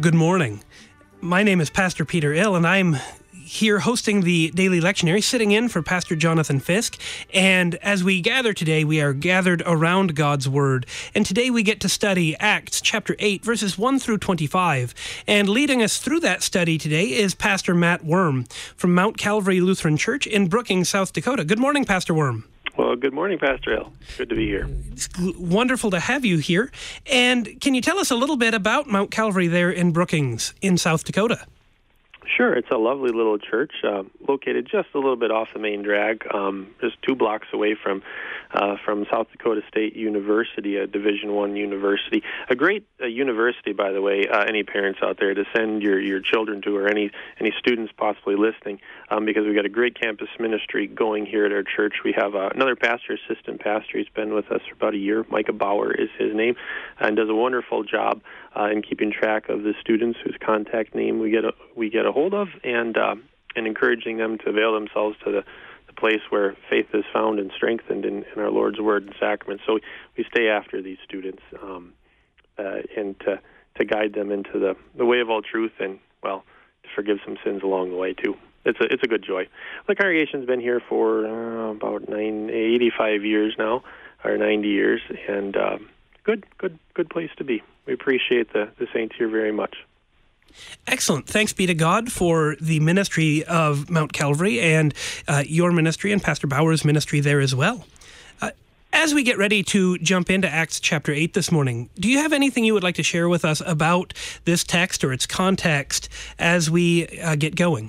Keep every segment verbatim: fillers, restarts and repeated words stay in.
Good morning. My name is Pastor Peter Ill, and I'm here hosting the Daily Lectionary, sitting in for Pastor Jonathan Fisk. And as we gather today, we are gathered around God's Word. And today we get to study Acts chapter eight, verses one through twenty-five. And leading us through that study today is Pastor Matt Worm from Mount Calvary Lutheran Church in Brookings, South Dakota. Good morning, Pastor Worm. Well, good morning, Pastor Ill. Good to be here. It's wonderful to have you here. And can you tell us a little bit about Mount Calvary there in Brookings in South Dakota? Sure. It's a lovely little church uh, located just a little bit off the main drag, um, just two blocks away from uh, from South Dakota State University, a Division One university. A great uh, university, by the way, uh, any parents out there to send your, your children to, or any, any students possibly listening, um, because we've got a great campus ministry going here at our church. We have uh, another pastor, assistant pastor. He's been with us for about a year. Micah Bauer is his name, and does a wonderful job uh, in keeping track of the students whose contact name we get a, we get a hold of, and uh, and encouraging them to avail themselves to the, the place where faith is found and strengthened in, in our Lord's Word and Sacrament. So we, we stay after these students um, uh, and to, to guide them into the, the way of all truth, and, well, to forgive some sins along the way, too. It's a it's a good joy. The congregation's been here for uh, about nine, eighty-five years now, or ninety years, and uh, good good good place to be. We appreciate the, the saints here very much. Excellent. Thanks be to God for the ministry of Mount Calvary and uh, your ministry and Pastor Bauer's ministry there as well. Uh, as we get ready to jump into Acts chapter eight this morning, do you have anything you would like to share with us about this text or its context as we uh, get going?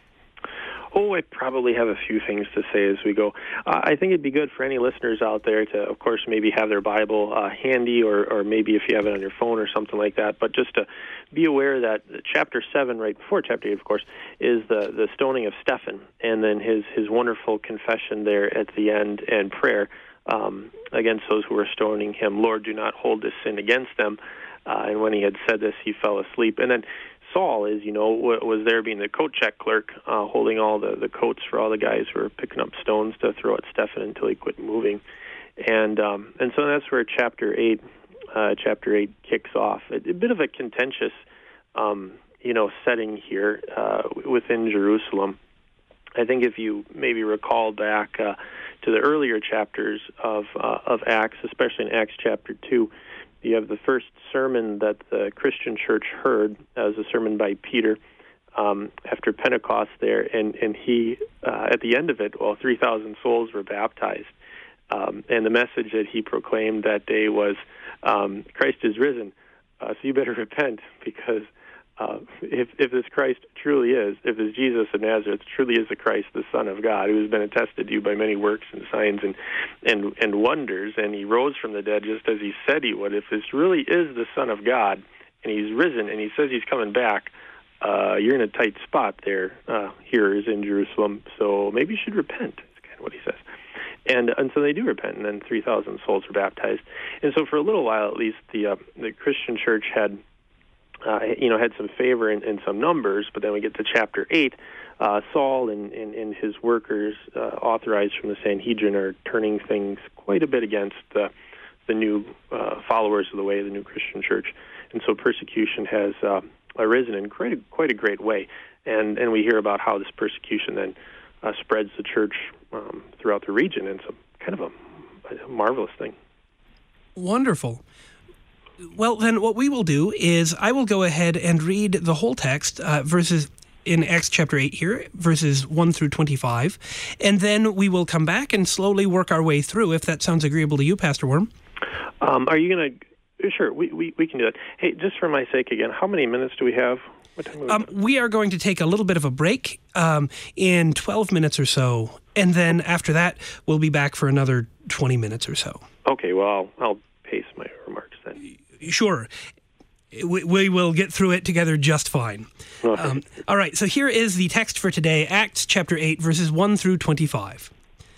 Oh, I probably have a few things to say as we go. Uh, I think it'd be good for any listeners out there to, of course, maybe have their Bible uh, handy, or, or maybe if you have it on your phone or something like that, but just to be aware that chapter seven, right before chapter eight, of course, is the, the stoning of Stephen, and then his, his wonderful confession there at the end, and prayer um, against those who were stoning him. Lord, do not hold this sin against them. Uh, and when he had said this, he fell asleep. And then Saul is, you know, was there being the coat check clerk, uh, holding all the, the coats for all the guys who were picking up stones to throw at Stephen until he quit moving. And um, and so that's where chapter eight, uh, chapter eight kicks off. A, a bit of a contentious, um, you know, setting here uh, within Jerusalem. I think if you maybe recall back uh, to the earlier chapters of uh, of Acts, especially in Acts chapter two, you have the first sermon that the Christian church heard as a sermon by Peter um, after Pentecost there, and, and he, uh, at the end of it, well, three thousand souls were baptized. Um, and the message that he proclaimed that day was, um, Christ is risen, uh, so you better repent, because uh, if, if this Christ truly is, if this Jesus of Nazareth truly is the Christ, the Son of God, who has been attested to you by many works and signs and, and, and wonders, and he rose from the dead just as he said he would, if this really is the Son of God, and he's risen, and he says he's coming back, uh, you're in a tight spot there, uh, here is in Jerusalem, so maybe you should repent, is kind of what he says. And and so they do repent, and then three thousand souls were baptized. And so for a little while, at least, the uh, the Christian church had Uh, you know, had some favor in, in some numbers, but then we get to chapter eight. Uh, Saul and, and, and his workers, uh, authorized from the Sanhedrin, are turning things quite a bit against the, the new uh, followers of the way, the new Christian church. And so persecution has uh, arisen in quite a, quite a great way. And, and we hear about how this persecution then uh, spreads the church um, throughout the region. And it's a, kind of a, a marvelous thing. Wonderful. Well, then what we will do is I will go ahead and read the whole text, uh, verses in Acts chapter eight here, verses one through twenty-five, and then we will come back and slowly work our way through, if that sounds agreeable to you, Pastor Worm. Um, are you going to... Sure, we, we, we can do that. Hey, just for my sake again, how many minutes do we have? What time we, um, we are going to take a little bit of a break um, in twelve minutes or so, and then after that, we'll be back for another twenty minutes or so. Okay, well, I'll, I'll pace my remarks then. Sure. We, we will get through it together just fine. Okay. Um, all right, so here is the text for today, Acts chapter eight, verses one through twenty-five.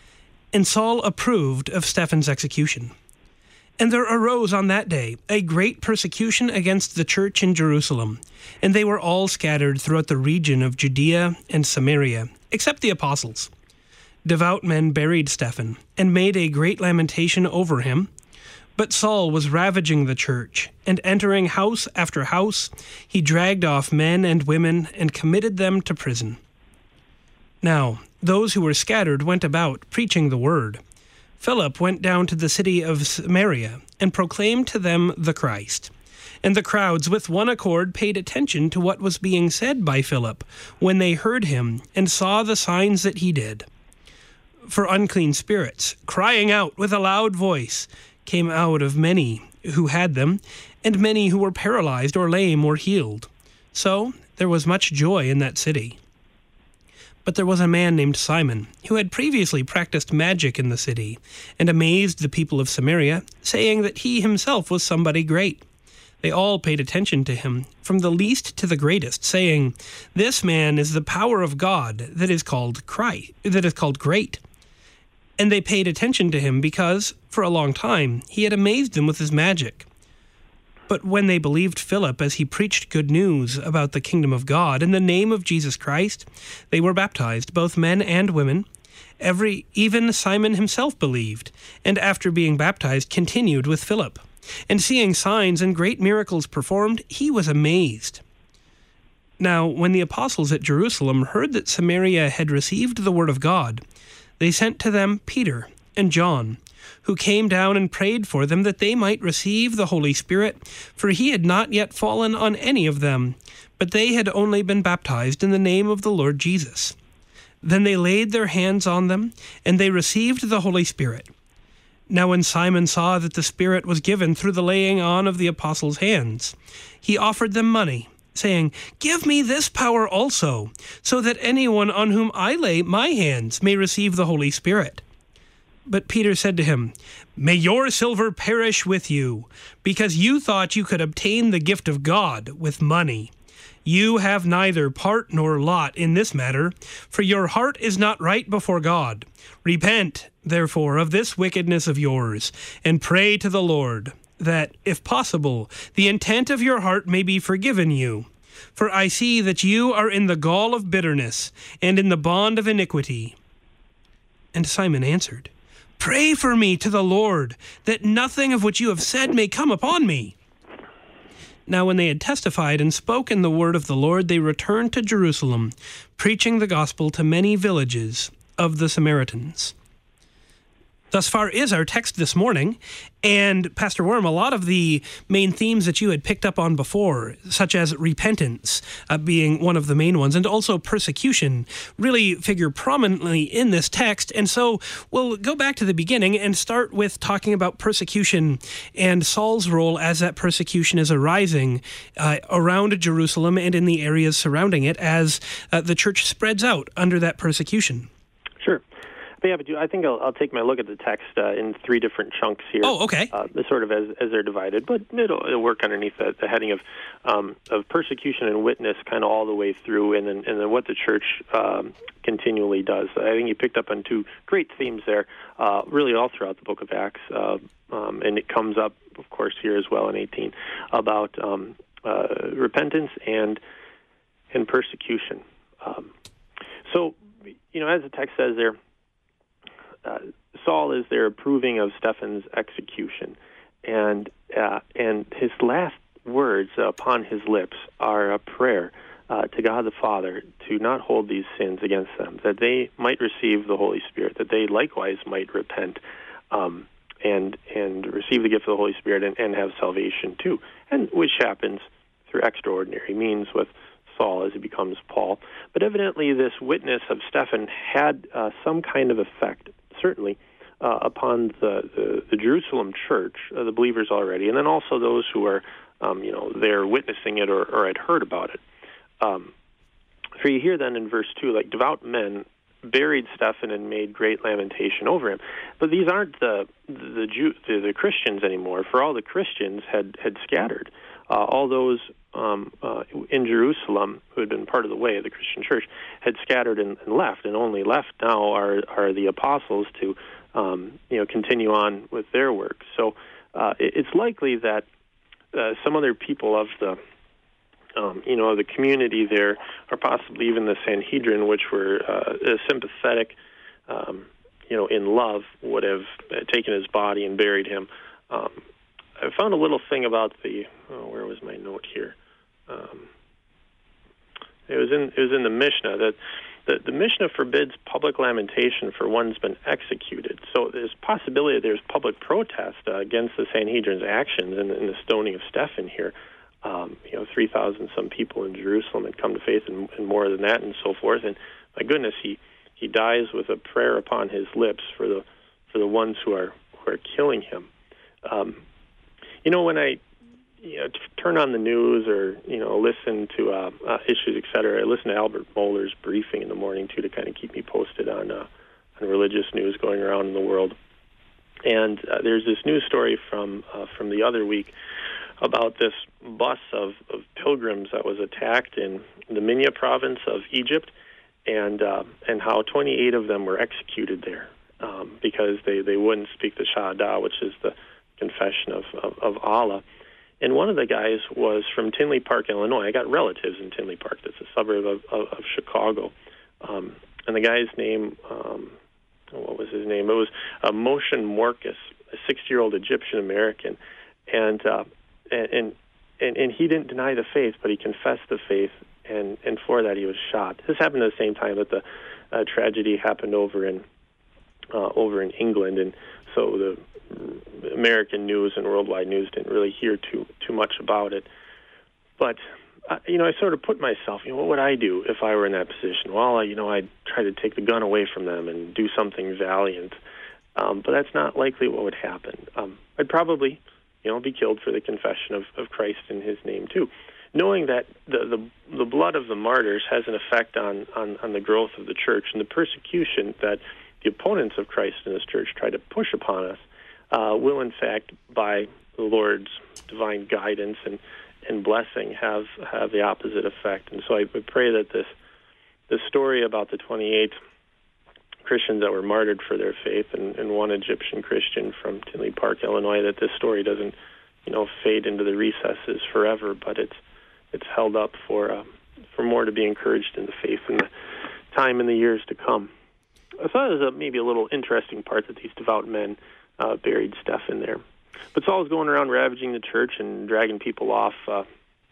And Saul approved of Stephen's execution. And there arose on that day a great persecution against the church in Jerusalem, and they were all scattered throughout the region of Judea and Samaria, except the apostles. Devout men buried Stephen, and made a great lamentation over him. But Saul was ravaging the church, and entering house after house, he dragged off men and women and committed them to prison. Now, those who were scattered went about, preaching the word. Philip went down to the city of Samaria and proclaimed to them the Christ. And the crowds with one accord paid attention to what was being said by Philip when they heard him and saw the signs that he did. For unclean spirits, crying out with a loud voice, came out of many who had them, and many who were paralyzed or lame were healed. So there was much joy in that city. But there was a man named Simon, who had previously practiced magic in the city, and amazed the people of Samaria, saying that he himself was somebody great. They all paid attention to him, from the least to the greatest, saying, "This man is the power of God that is called Christ, that is called great." And they paid attention to him because, for a long time, he had amazed them with his magic. But when they believed Philip as he preached good news about the kingdom of God in the name of Jesus Christ, they were baptized, both men and women. Every, even Simon himself believed, and after being baptized continued with Philip. And seeing signs and great miracles performed, he was amazed. Now, when the apostles at Jerusalem heard that Samaria had received the word of God, they sent to them Peter and John, who came down and prayed for them that they might receive the Holy Spirit, for he had not yet fallen on any of them, but they had only been baptized in the name of the Lord Jesus. Then they laid their hands on them, and they received the Holy Spirit. Now when Simon saw that the Spirit was given through the laying on of the apostles' hands, he offered them money, saying, "Give me this power also, so that anyone on whom I lay my hands may receive the Holy Spirit." But Peter said to him, "May your silver perish with you, because you thought you could obtain the gift of God with money. You have neither part nor lot in this matter, for your heart is not right before God. Repent, therefore, of this wickedness of yours, and pray to the Lord, that, if possible, the intent of your heart may be forgiven you. For I see that you are in the gall of bitterness, and in the bond of iniquity." And Simon answered, "Pray for me to the Lord, that nothing of what you have said may come upon me." Now when they had testified and spoken the word of the Lord, they returned to Jerusalem, preaching the gospel to many villages of the Samaritans. Thus far is our text this morning, and Pastor Worm, a lot of the main themes that you had picked up on before, such as repentance uh, being one of the main ones, and also persecution, really figure prominently in this text. And so we'll go back to the beginning and start with talking about persecution and Saul's role as that persecution is arising uh, around Jerusalem and in the areas surrounding it as uh, the church spreads out under that persecution. Sure. Yeah, but I think I'll, I'll take my look at the text uh, in three different chunks here. Oh, okay. Uh, sort of as as they're divided, but it'll, it'll work underneath the, the heading of um, of persecution and witness, kind of all the way through, and then and then what the church um, continually does. I think you picked up on two great themes there, uh, really all throughout the Book of Acts, uh, um, and it comes up, of course, here as well in eighteen about um, uh, repentance and and persecution. Um, so, you know, as the text says there. Uh, Saul is there approving of Stephen's execution, and uh, and his last words upon his lips are a prayer uh, to God the Father to not hold these sins against them, that they might receive the Holy Spirit, that they likewise might repent um, and and receive the gift of the Holy Spirit and, and have salvation too, and which happens through extraordinary means with Saul as he becomes Paul. But evidently this witness of Stephen had uh, some kind of effect, certainly, uh, upon the, the, the Jerusalem church, uh, the believers already, and then also those who are, um, you know, they're witnessing it or, or had heard about it. Um, for you hear then in verse two, like devout men buried Stephen and made great lamentation over him. But these aren't the the, Jew, the, the Christians anymore, for all the Christians had, had scattered. Uh, all those um, uh, in Jerusalem who had been part of the way of the Christian church had scattered and, and left, and only left now are are the apostles to um, you know continue on with their work. So uh, it, it's likely that uh, some other people of the um, you know the community there, or possibly even the Sanhedrin, which were uh, sympathetic, um, you know, in love, would have taken his body and buried him Um, I found a little thing about the, oh, where was my note here? Um, it was in it was in the Mishnah that the, the Mishnah forbids public lamentation for one's been executed. So there's possibility that there's public protest uh, against the Sanhedrin's actions in, in the stoning of Stephen here. Um, you know, three thousand some people in Jerusalem had come to faith, and, and more than that, and so forth. And my goodness, he, he dies with a prayer upon his lips for the for the ones who are who are killing him. Um, you know, when I you know, t- turn on the news or you know listen to uh, uh, issues, et cetera, I listen to Albert Mohler's briefing in the morning too to kind of keep me posted on uh, on religious news going around in the world. And uh, there's this news story from uh, from the other week about this bus of, of pilgrims that was attacked in the Minya province of Egypt, and uh, and how twenty-eight of them were executed there um, because they, they wouldn't speak the Shahada, which is the confession of, of, of Allah. And one of the guys was from Tinley Park, Illinois. I got relatives in Tinley Park. That's a suburb of, of, of Chicago. Um, and the guy's name, um, what was his name? It was uh, Moshe Morkus, a sixty-year-old Egyptian-American. And uh, And, and and he didn't deny the faith, but he confessed the faith, and, and for that he was shot. This happened at the same time that the uh, tragedy happened over in uh, over in England, and so the American news and worldwide news didn't really hear too too much about it. But uh, you know, I sort of put myself, you know, what would I do if I were in that position? Well, I, you know, I'd try to take the gun away from them and do something valiant, um, but that's not likely what would happen. Um, I'd probably you know, be killed for the confession of, of Christ in his name, too. Knowing that the, the the blood of the martyrs has an effect on, on, on the growth of the church, and the persecution that the opponents of Christ in his church try to push upon us uh, will, in fact, by the Lord's divine guidance and, and blessing, have have the opposite effect. And so I would pray that this, this story about the twenty-eight Christians that were martyred for their faith, and, and one Egyptian Christian from Tinley Park, Illinois, that this story doesn't, you know, fade into the recesses forever, but it's it's held up for uh, for more to be encouraged in the faith in the time and the years to come. I thought it was a, maybe a little interesting part that these devout men uh, buried Stephen there. But Saul's going around ravaging the church and dragging people off uh,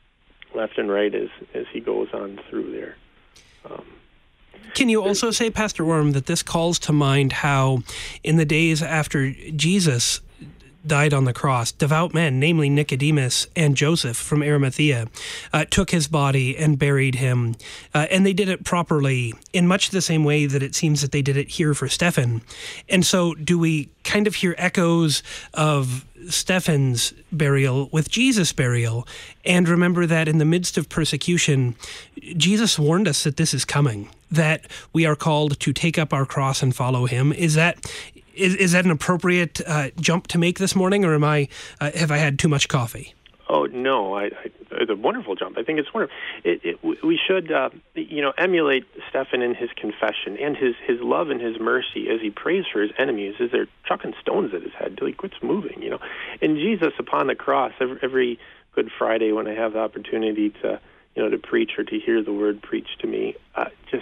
left and right as, as he goes on through there. Um, Can you also say, Pastor Orm, that this calls to mind how in the days after Jesus died on the cross, devout men, namely Nicodemus and Joseph from Arimathea, uh, took his body and buried him, uh, and they did it properly in much the same way that it seems that they did it here for Stephen. And so do we kind of hear echoes of Stephen's burial with Jesus' burial, and remember that in the midst of persecution, Jesus warned us that this is coming, that we are called to take up our cross and follow him. Is that is, is that an appropriate uh, jump to make this morning, or am I uh, have I had too much coffee? Oh no, I, I, it's a wonderful jump. I think it's wonderful. It, it, we should, uh, you know, emulate Stephen in his confession and his, his love and his mercy as he prays for his enemies, as they're chucking stones at his head till he quits moving. You know, and Jesus upon the cross every, every Good Friday when I have the opportunity to, you know, to preach or to hear the word preached to me, uh, just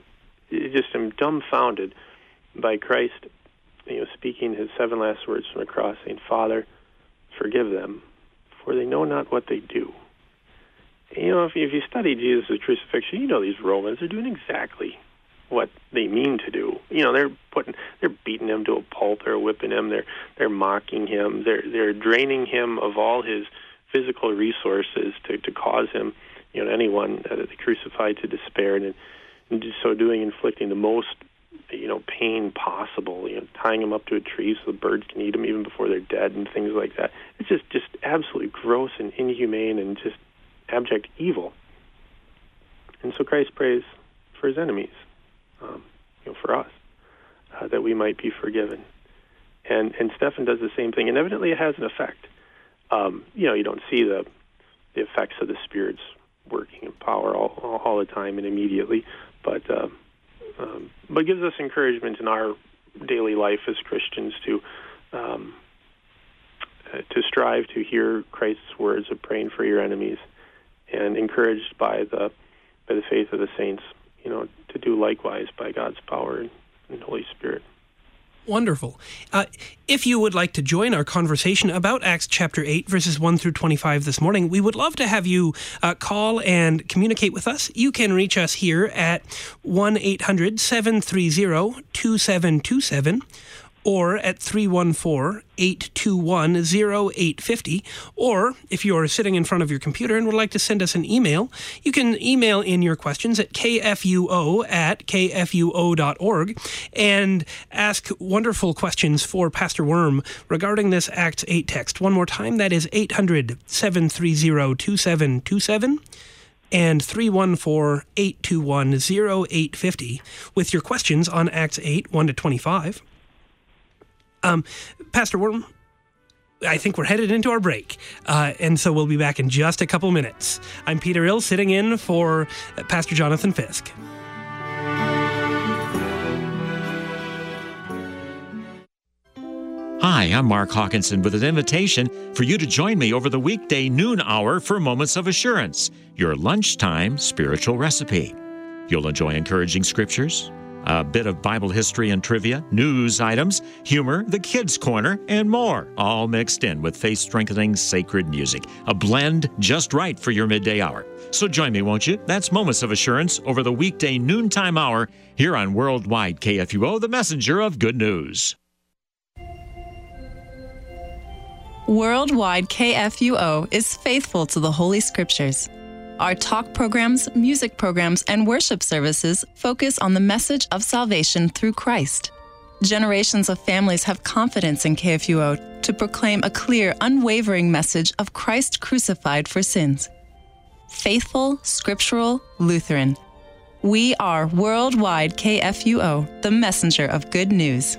just am dumbfounded by Christ, you know, speaking his seven last words from the cross, saying, "Father, forgive them, for they know not what they do." You know, if you, if you study Jesus' crucifixion, you know these Romans are doing exactly what they mean to do. You know, they're putting, they're beating him to a pulp, they're whipping him, they're they're mocking him, they're they're draining him of all his physical resources to, to cause him, you know, anyone that they crucified to despair, and, and so doing, inflicting the most, you know, pain possible, you know, tying them up to a tree so the birds can eat them even before they're dead and things like that. It's just, just absolutely gross and inhumane and just abject evil. And so Christ prays for his enemies, um, you know, for us, uh, that we might be forgiven. And and Stephen does the same thing, and evidently it has an effect. Um, you know, you don't see the the effects of the Spirit's working in power all, all, all the time and immediately, but uh, um, but gives us encouragement in our daily life as Christians to um, uh, to strive to hear Christ's words of praying for your enemies, and encouraged by the by the faith of the saints, you know, to do likewise by God's power and, and Holy Spirit. Wonderful. Uh, if you would like to join our conversation about Acts chapter eight, verses one through twenty-five this morning, we would love to have you uh, call and communicate with us. You can reach us here at one eight hundred seven three zero two seven two seven or at three one four eight two one zero eight five zero. Or if you're sitting in front of your computer and would like to send us an email, you can email in your questions at k f u o at k f u o dot org and ask wonderful questions for Pastor Worm regarding this Acts eight text. One more time, that is eight hundred seven three zero two seven two seven and three one four eight two one zero eight five zero with your questions on Acts eight, one to twenty-five. Um, Pastor Worm, I think we're headed into our break, uh, and so we'll be back in just a couple minutes. I'm Peter Ill, sitting in for Pastor Jonathan Fisk. Hi, I'm Mark Hawkinson with an invitation for you to join me over the weekday noon hour for Moments of Assurance, your lunchtime spiritual recipe. You'll enjoy encouraging scriptures, a bit of Bible history and trivia, news items, humor, the kids' corner, and more, all mixed in with faith-strengthening sacred music. A blend just right for your midday hour. So join me, won't you? That's Moments of Assurance over the weekday noontime hour here on Worldwide K F U O, the messenger of good news. Worldwide K F U O is faithful to the Holy Scriptures. Our talk programs, music programs, and worship services focus on the message of salvation through Christ. Generations of families have confidence in K F U O to proclaim a clear, unwavering message of Christ crucified for sins. Faithful, scriptural, Lutheran. We are Worldwide K F U O, the messenger of good news.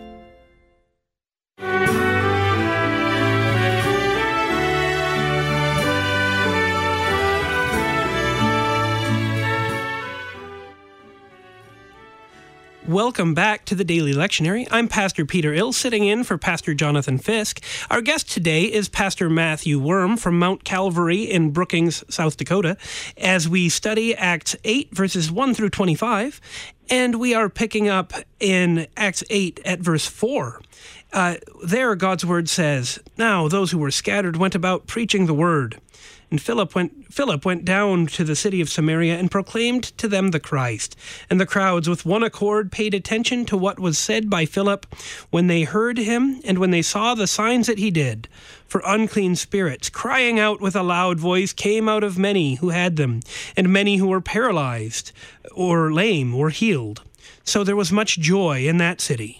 Welcome back to the Daily Lectionary. I'm Pastor Peter Ill, sitting in for Pastor Jonathan Fisk. Our guest today is Pastor Matthew Worm from Mount Calvary in Brookings, South Dakota, as we study Acts eight, verses one through twenty-five, and we are picking up in Acts eight at verse four. Uh, there, God's word says, "Now those who were scattered went about preaching the word. And Philip went, Philip went down to the city of Samaria and proclaimed to them the Christ. And the crowds with one accord paid attention to what was said by Philip when they heard him and when they saw the signs that he did. For unclean spirits, crying out with a loud voice, came out of many who had them, and many who were paralyzed or lame were healed. So there was much joy in that city."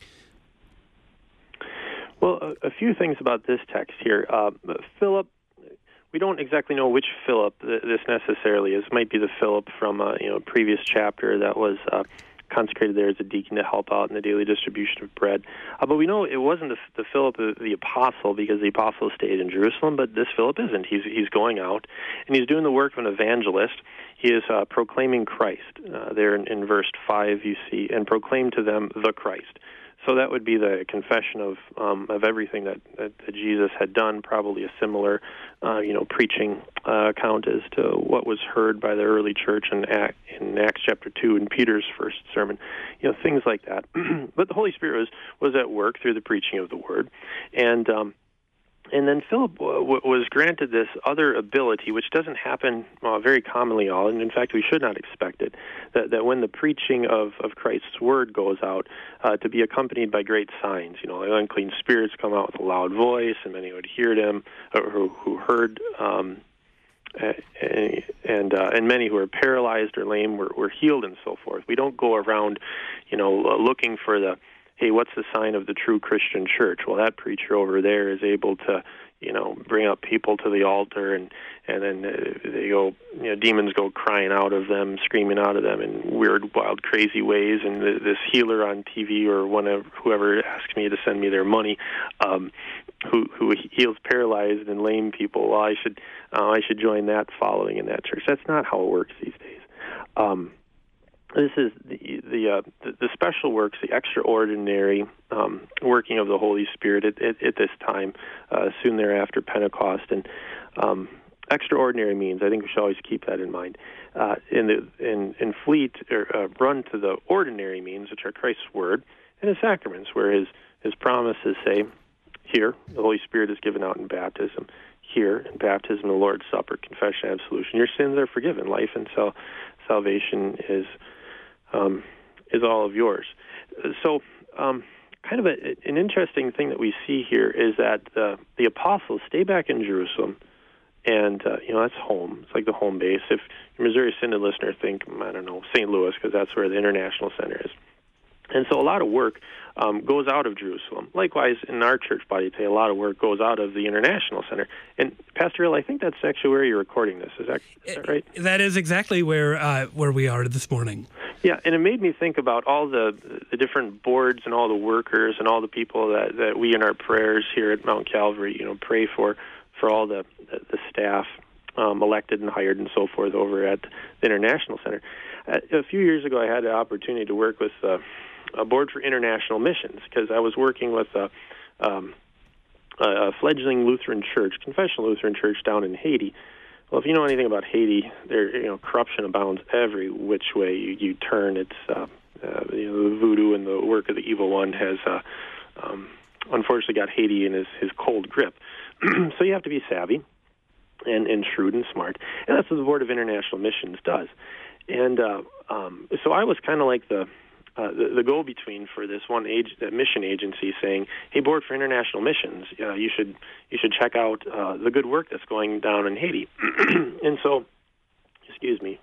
Well, a, a few things about this text here. Uh, Philip, we don't exactly know which Philip this necessarily is. It might be the Philip from a you know, previous chapter that was uh, consecrated there as a deacon to help out in the daily distribution of bread. Uh, but we know it wasn't the, the Philip the, the apostle, because the apostle stayed in Jerusalem, but this Philip isn't. He's, he's going out, and he's doing the work of an evangelist. He is uh, proclaiming Christ. Uh, there in, in verse five you see, "and proclaim to them the Christ." So that would be the confession of um, of everything that, that, that Jesus had done, probably a similar, uh, you know, preaching uh, account as to what was heard by the early church in, Act, in Acts chapter two in Peter's first sermon, you know, things like that. But the Holy Spirit was, was at work through the preaching of the Word, and um, and then Philip w- was granted this other ability, which doesn't happen uh, very commonly at all, and in fact we should not expect it, that, that when the preaching of, of Christ's Word goes out, uh, to be accompanied by great signs. You know, like unclean spirits come out with a loud voice, and many would hear them, or who, who heard, um, and and, uh, and many who are paralyzed or lame were, were healed, and so forth. We don't go around, you know, uh, looking for the, hey, what's the sign of the true Christian church? Well, that preacher over there is able to, you know, bring up people to the altar, and and then uh, they go, you know, demons go crying out of them, screaming out of them in weird, wild, crazy ways. And th- this healer on T V, or one of whoever asks me to send me their money, um, who who heals paralyzed and lame people. Well, I should uh, I should join that following in that church. That's not how it works these days. Um, This is the the, uh, the the special works, the extraordinary um, working of the Holy Spirit at, at, at this time, uh, soon thereafter Pentecost. And um, extraordinary means, I think we should always keep that in mind. Uh, in the in in fleet or uh, run to the ordinary means, which are Christ's Word, and His sacraments, where His His promises say, here, the Holy Spirit is given out in baptism. Here, in baptism, the Lord's Supper, confession, absolution. Your sins are forgiven. Life and sal- salvation is um, is all of yours. So, um, kind of a, an interesting thing that we see here is that uh, the apostles stay back in Jerusalem, and uh, you know that's home. It's like the home base. If you're a Missouri Synod listener, think I don't know Saint Louis, because that's where the International Center is. And so a lot of work um, goes out of Jerusalem. Likewise, in our church body today, a lot of work goes out of the International Center. And Pastor Hill, I think that's actually where you're recording this. Is that, is that right? That is exactly where uh, where we are this morning. Yeah, and it made me think about all the the different boards and all the workers and all the people that, that we in our prayers here at Mount Calvary, you know, pray for, for all the, the, the staff um, elected and hired and so forth over at the International Center. Uh, a few years ago, I had the opportunity to work with uh, a board for international missions, because I was working with a, um, a fledgling Lutheran church, confessional Lutheran church down in Haiti. Well, if you know anything about Haiti, there you know corruption abounds every which way you, you turn. It's uh, uh, you know, the voodoo and the work of the evil one has uh, um, unfortunately got Haiti in his, his cold grip. So you have to be savvy and, and shrewd and smart, and that's what the Board of International Missions does. And uh, um, so I was kind of like the Uh, the, the go-between for this one age, uh, mission agency, saying, "Hey, Board for International Missions, uh, you should you should check out uh, the good work that's going down in Haiti." And so, excuse me.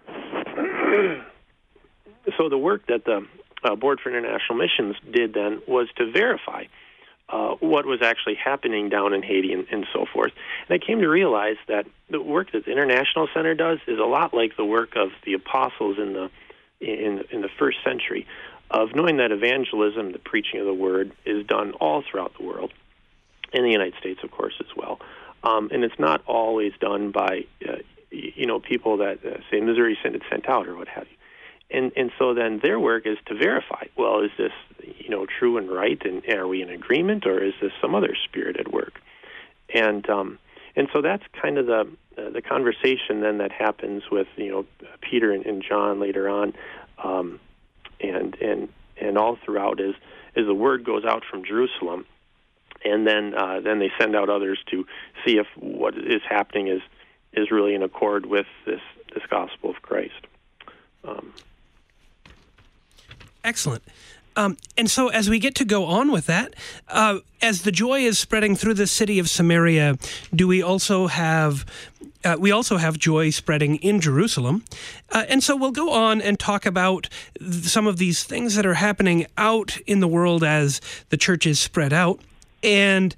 So the work that the uh, Board for International Missions did then was to verify uh, what was actually happening down in Haiti and, and so forth. And I came to realize that the work that the International Center does is a lot like the work of the apostles in the in in the first century, of knowing that evangelism, the preaching of the word, is done all throughout the world, in the United States, of course, as well. Um, and it's not always done by, uh, you know, people that, uh, say, Missouri Synod sent out or what have you. And and so then their work is to verify, well, is this, you know, true and right, and are we in agreement, or is this some other spirit at work? And um, and so that's kind of the uh, the conversation then that happens with, you know, Peter and, and John later on, um, and and and all throughout is is the word goes out from Jerusalem, and then uh, then they send out others to see if what is happening is is really in accord with this this gospel of Christ. Um, Excellent. Um, and so as we get to go on with that, uh, as the joy is spreading through the city of Samaria, do we also have uh, we also have joy spreading in Jerusalem? Uh, and so we'll go on and talk about th- some of these things that are happening out in the world as the church is spread out. And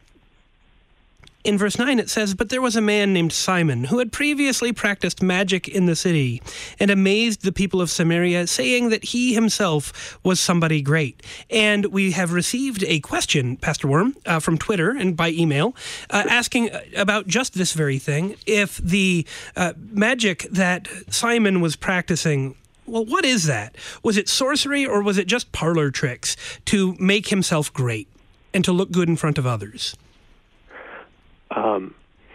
in verse nine, it says, "But there was a man named Simon who had previously practiced magic in the city and amazed the people of Samaria, saying that he himself was somebody great." And we have received a question, Pastor Worm, uh, from Twitter and by email, uh, asking about just this very thing. If the uh, magic that Simon was practicing, well, what is that? Was it sorcery, or was it just parlor tricks to make himself great and to look good in front of others? Um,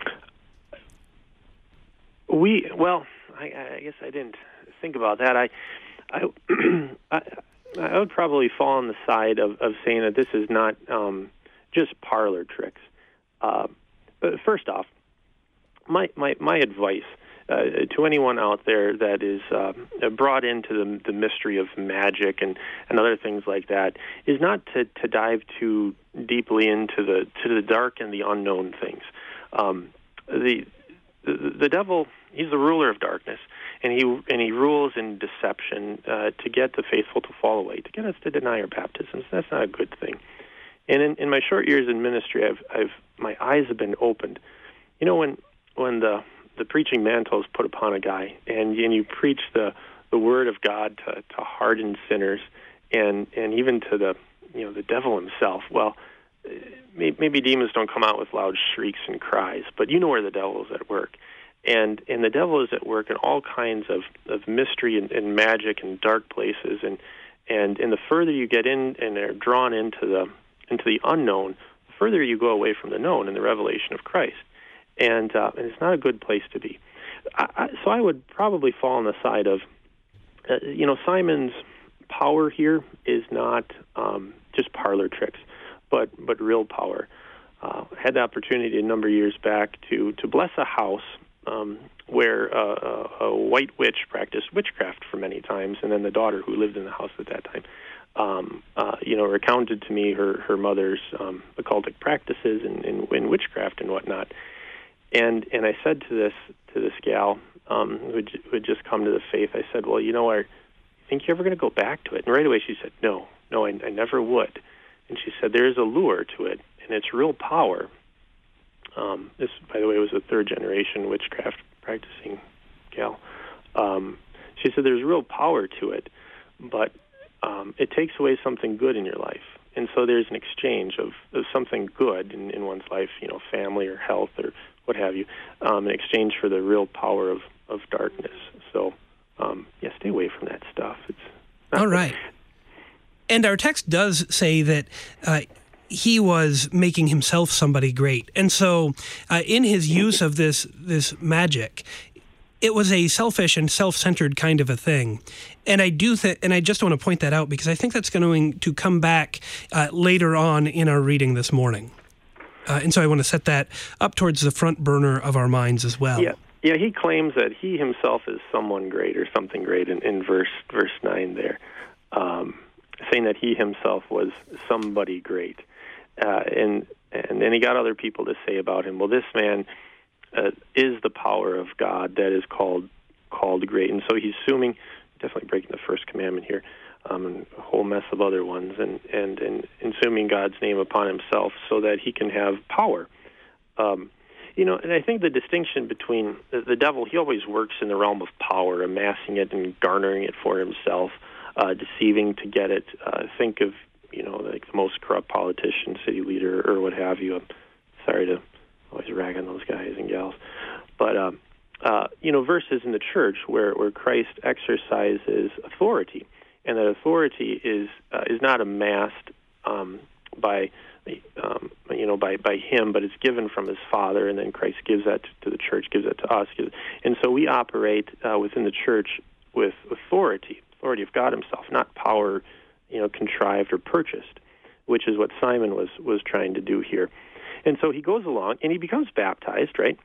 we well, I, I guess I didn't think about that. I, I, I, I would probably fall on the side of, of saying that this is not um, just parlor tricks. Uh, but first off, my my my advice uh, to anyone out there that is uh, brought into the, the mystery of magic and, and other things like that is not to, to dive too deeply into the to the dark and the unknown things. Um, the, the the devil, he's the ruler of darkness, and he and he rules in deception uh, to get the faithful to fall away, to get us to deny our baptisms. That's not a good thing. And in, in my short years in ministry, I've I've my eyes have been opened. You know, when when the the preaching mantle is put upon a guy, and and you preach the the word of God to, to hardened sinners, and and even to the you know the devil himself. Well, maybe demons don't come out with loud shrieks and cries, but you know where the devil is at work. And and the devil is at work in all kinds of, of mystery and, and magic and dark places. And, and and the further you get in and are drawn into the into the unknown, the further you go away from the known and the revelation of Christ. And, uh, and it's not a good place to be. I, I, so I would probably fall on the side of, uh, you know, Simon's power here is not um, just parlor tricks, but but real power. Uh, I had the opportunity a number of years back to, to bless a house um, where uh, a, a white witch practiced witchcraft for many times, and then the daughter who lived in the house at that time, um, uh, you know, recounted to me her, her mother's um, occultic practices and, and, and witchcraft and whatnot. And and I said to this to this gal um, who, had, who had just come to the faith, I said, well, you know, are, you think you're ever going to go back to it? And right away she said, no, no, I, I never would. And she said, there is a lure to it, and it's real power. Um, this, by the way, was a third-generation witchcraft practicing gal. Um, she said there's real power to it, but um, it takes away something good in your life. And so there's an exchange of, of something good in, in one's life, you know, family or health or what have you, um, in exchange for the real power of, of darkness. So, um, yeah, stay away from that stuff. It's not all right. And our text does say that uh, he was making himself somebody great. And so uh, in his use of this this magic, it was a selfish and self-centered kind of a thing. And I do think, and I just want to point that out because I think that's going to come back uh, later on in our reading this morning. Uh, and so I want to set that up towards the front burner of our minds as well. Yeah, yeah. He claims that he himself is someone great or something great in, in verse verse nine there, um, saying that he himself was somebody great, uh, and and then he got other people to say about him, well, this man uh, is the power of God that is called called great, and so he's assuming, definitely breaking the first commandment here. Um, and a whole mess of other ones, and, and, and assuming God's name upon himself so that he can have power. Um, you know, and I think the distinction between the, the devil, he always works in the realm of power, amassing it and garnering it for himself, uh, deceiving to get it. Uh, think of, you know, like the most corrupt politician, city leader, or what have you. I'm sorry to always rag on those guys and gals. But, um, uh, you know, verses in the church where, where Christ exercises authority. And that authority is uh, is not amassed um, by um, you know by, by him, but it's given from his Father, and then Christ gives that to the church, gives that to us, and so we operate uh, within the church with authority, authority of God Himself, not power, you know, contrived or purchased, which is what Simon was was trying to do here. And so he goes along and he becomes baptized, right?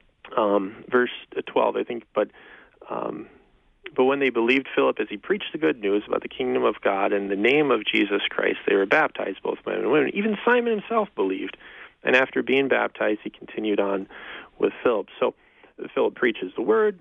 Um, verse twelve, I think, but. Um, But when they believed Philip as he preached the good news about the kingdom of God and the name of Jesus Christ, they were baptized, both men and women. Even Simon himself believed. And after being baptized, he continued on with Philip. So Philip preaches the word,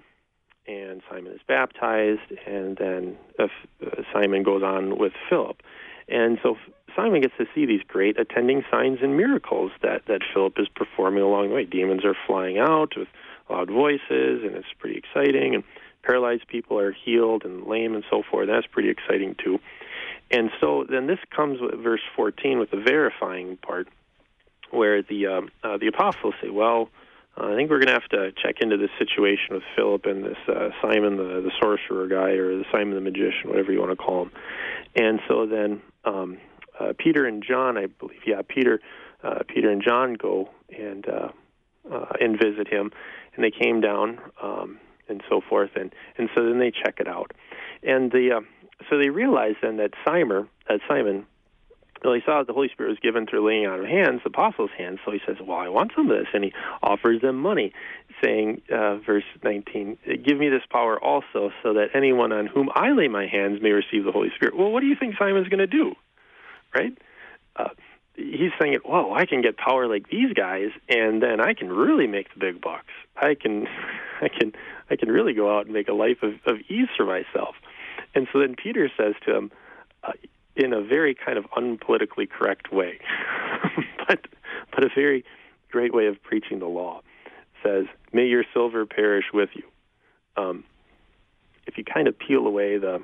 and Simon is baptized, and then uh, Simon goes on with Philip. And so Simon gets to see these great attending signs and miracles that, that Philip is performing along the way. Demons are flying out with loud voices, and it's pretty exciting. And paralyzed people are healed, and lame and so forth. That's pretty exciting too. And so then this comes with verse fourteen with the verifying part, where the uh, uh, the apostles say, well, uh, I think we're going to have to check into this situation with Philip and this uh, Simon, the, the sorcerer guy, or the Simon the magician, whatever you want to call him. And so then um, uh, Peter and John, I believe, yeah, Peter, uh, Peter and John go and uh, uh, and visit him, and they came down. Um, and so forth, and, and so then they check it out. And the uh, so they realized then that Simon, uh, Simon, well, he saw that the Holy Spirit was given through laying out of hands, the apostles' hands, so he says, well, I want some of this, and he offers them money, saying, uh, verse nineteen, give me this power also, so that anyone on whom I lay my hands may receive the Holy Spirit. Well, what do you think Simon's going to do, right? Uh, he's saying, whoa, I can get power like these guys, and then I can really make the big bucks. I can, I can, I can really go out and make a life of, of ease for myself. And so then Peter says to him, uh, in a very kind of unpolitically correct way, but but a very great way of preaching the law, says, "May your silver perish with you." Um, if you kind of peel away the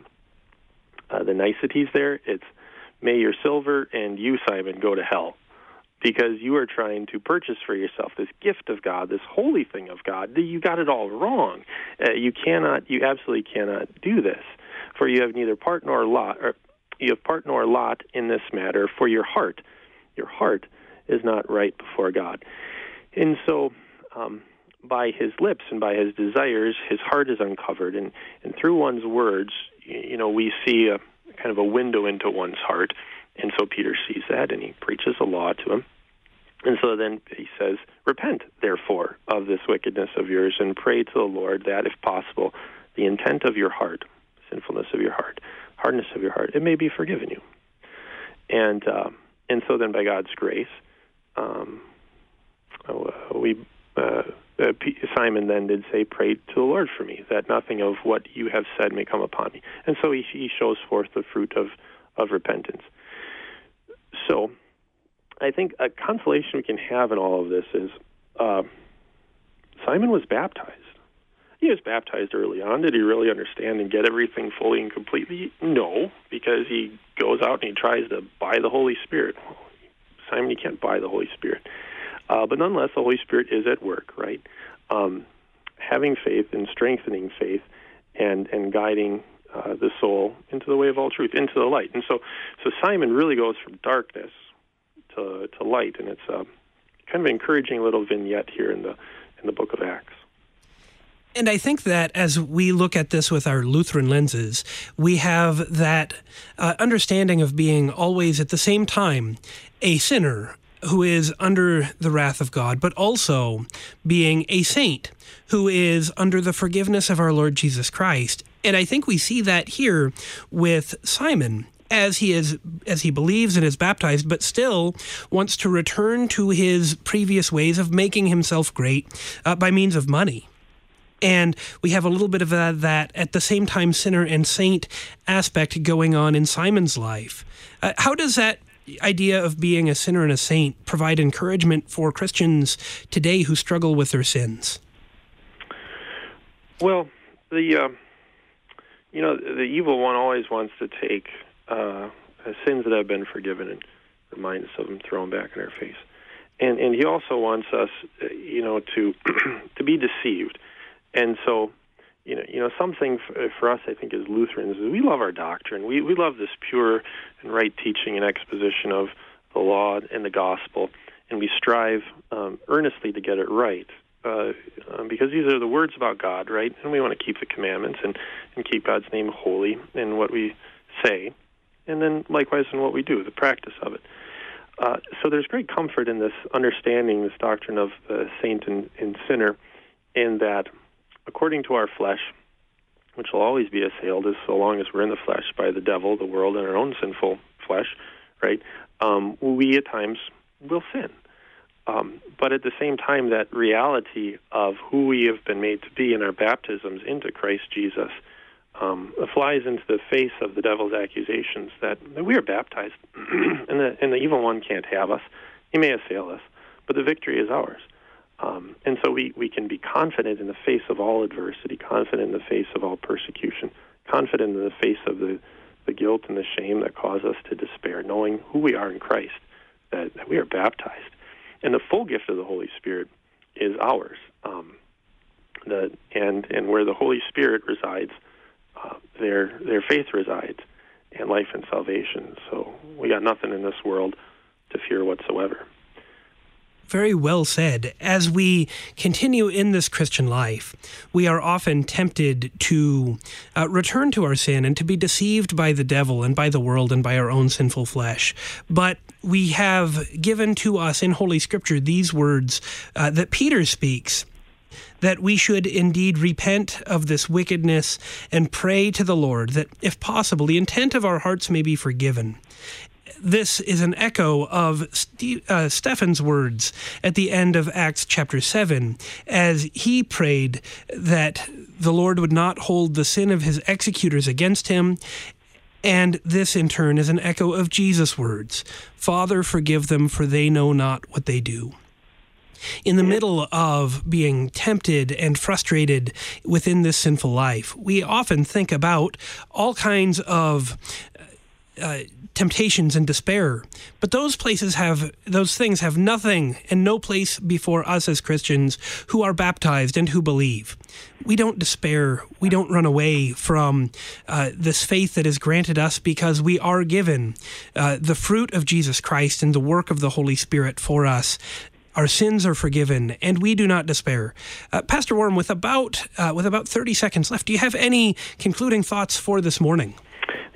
uh, the niceties there, it's may your silver and you, Simon, go to hell, because you are trying to purchase for yourself this gift of God, this holy thing of God. You got it all wrong. Uh, you cannot, you absolutely cannot do this, for you have neither part nor lot, or you have part nor lot in this matter. For your heart, your heart is not right before God. And so, um, by his lips and by his desires, his heart is uncovered, and, and through one's words, you know, we see a kind of a window into one's heart. And so Peter sees that, and he preaches the law to him. And so then he says, repent, therefore, of this wickedness of yours, and pray to the Lord that, if possible, the intent of your heart, sinfulness of your heart, hardness of your heart, it may be forgiven you. And uh, and so then by God's grace, um, we uh, uh, Simon then did say, pray to the Lord for me, that nothing of what you have said may come upon me. And so he, he shows forth the fruit of, of repentance. So I think a consolation we can have in all of this is uh, Simon was baptized. He was baptized early on. Did he really understand and get everything fully and completely? No, because he goes out and he tries to buy the Holy Spirit. Well, Simon, you can't buy the Holy Spirit. Uh, but nonetheless, the Holy Spirit is at work, right? Um, having faith and strengthening faith and, and guiding uh, the soul into the way of all truth, into the light. And so so Simon really goes from darkness to, to light, and it's a kind of encouraging little vignette here in the in the book of Acts. And I think that as we look at this with our Lutheran lenses, we have that uh, understanding of being always at the same time a sinner who is under the wrath of God, but also being a saint who is under the forgiveness of our Lord Jesus Christ. And I think we see that here with Simon, as he is, as he believes and is baptized, but still wants to return to his previous ways of making himself great uh, by means of money. And we have a little bit of a, that at the same time sinner and saint aspect going on in Simon's life. Uh, how does that idea of being a sinner and a saint provide encouragement for Christians today who struggle with their sins? Well, the uh, you know the evil one always wants to take uh, sins that have been forgiven and remind us of them, throw them back in our face, and and he also wants us, you know, to to be deceived. And so, you know, you know, something for, for us, I think, as Lutherans, is we love our doctrine. We we love this pure and right teaching and exposition of the law and the gospel, and we strive um, earnestly to get it right, uh, um, because these are the words about God, right? And we want to keep the commandments and, and keep God's name holy in what we say, and then likewise in what we do, the practice of it. Uh, so there's great comfort in this understanding, this doctrine of the saint and, and sinner, in that according to our flesh, which will always be assailed as so long as we're in the flesh by the devil, the world, and our own sinful flesh, right, um, we at times will sin. Um, but at the same time, that reality of who we have been made to be in our baptisms into Christ Jesus um, flies into the face of the devil's accusations that, that we are baptized, and, the, and the evil one can't have us. He may assail us, but the victory is ours. Um, and so we, we can be confident in the face of all adversity, confident in the face of all persecution, confident in the face of the, the guilt and the shame that cause us to despair, knowing who we are in Christ, that, that we are baptized. And the full gift of the Holy Spirit is ours. Um, the, and, and where the Holy Spirit resides, uh, their, their faith resides, and life and salvation. So we got nothing in this world to fear whatsoever. Very well said. As we continue in this Christian life, we are often tempted to uh, return to our sin and to be deceived by the devil and by the world and by our own sinful flesh. But we have given to us in Holy Scripture these words uh, that Peter speaks, that we should indeed repent of this wickedness and pray to the Lord that, if possible, the intent of our hearts may be forgiven. This is an echo of Ste- uh, Stephen's words at the end of Acts chapter seven, as he prayed that the Lord would not hold the sin of his executors against him. And this, in turn, is an echo of Jesus' words, Father, forgive them, for they know not what they do. In the middle of being tempted and frustrated within this sinful life, we often think about all kinds of uh, temptations and despair, but those places have, those things have nothing and no place before us as Christians who are baptized and who believe. We don't despair. We don't run away from uh, this faith that is granted us, because we are given uh, the fruit of Jesus Christ and the work of the Holy Spirit for us. Our sins are forgiven, and we do not despair. Uh, Pastor Worm, with about uh, with about thirty seconds left, do you have any concluding thoughts for this morning?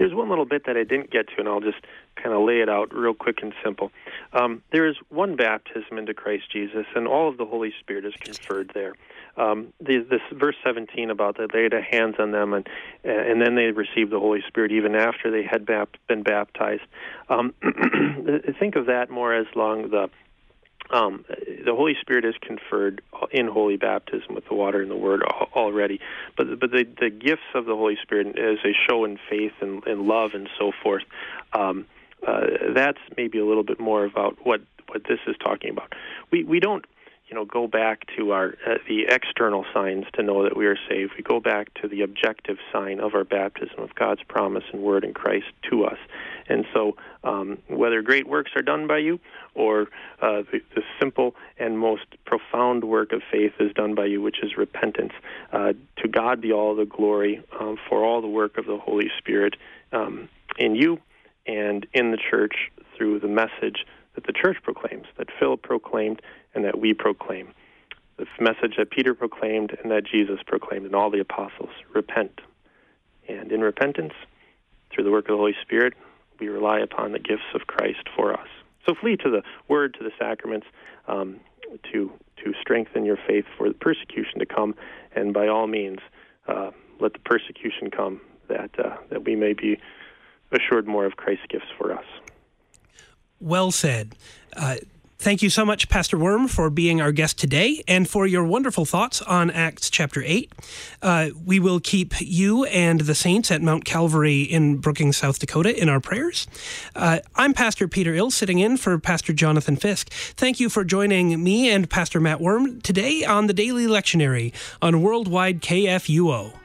There's one little bit that I didn't get to, and I'll just kind of lay it out real quick and simple. Um, there is one baptism into Christ Jesus, and all of the Holy Spirit is conferred there. Um, the, this verse seventeen about that they laid hands on them, and and then they received the Holy Spirit even after they had bap- been baptized. Um, think of that more as long the Um, the Holy Spirit is conferred in holy baptism with the water and the Word already, but but the, the gifts of the Holy Spirit as they show in faith and, and love and so forth, um, uh, that's maybe a little bit more about what, what this is talking about. We we don't you know go back to our uh, the external signs to know that we are saved. We go back to the objective sign of our baptism of God's promise and Word in Christ to us. And so um, whether great works are done by you or uh, the, the simple and most profound work of faith is done by you, which is repentance, uh, to God be all the glory um, for all the work of the Holy Spirit um, in you and in the church through the message that the church proclaims, that Philip proclaimed and that we proclaim, the message that Peter proclaimed and that Jesus proclaimed and all the apostles. Repent. And in repentance, through the work of the Holy Spirit, we rely upon the gifts of Christ for us. So flee to the Word, to the sacraments, um, to to strengthen your faith for the persecution to come, and by all means, uh, let the persecution come, that uh, that we may be assured more of Christ's gifts for us. Well said. Uh, Thank you so much, Pastor Worm, for being our guest today and for your wonderful thoughts on Acts chapter eight. Uh, we will keep you and the saints at Mount Calvary in Brookings, South Dakota in our prayers. Uh, I'm Pastor Peter Ill, sitting in for Pastor Jonathan Fisk. Thank you for joining me and Pastor Matt Worm today on the Daily Lectionary on Worldwide K F U O.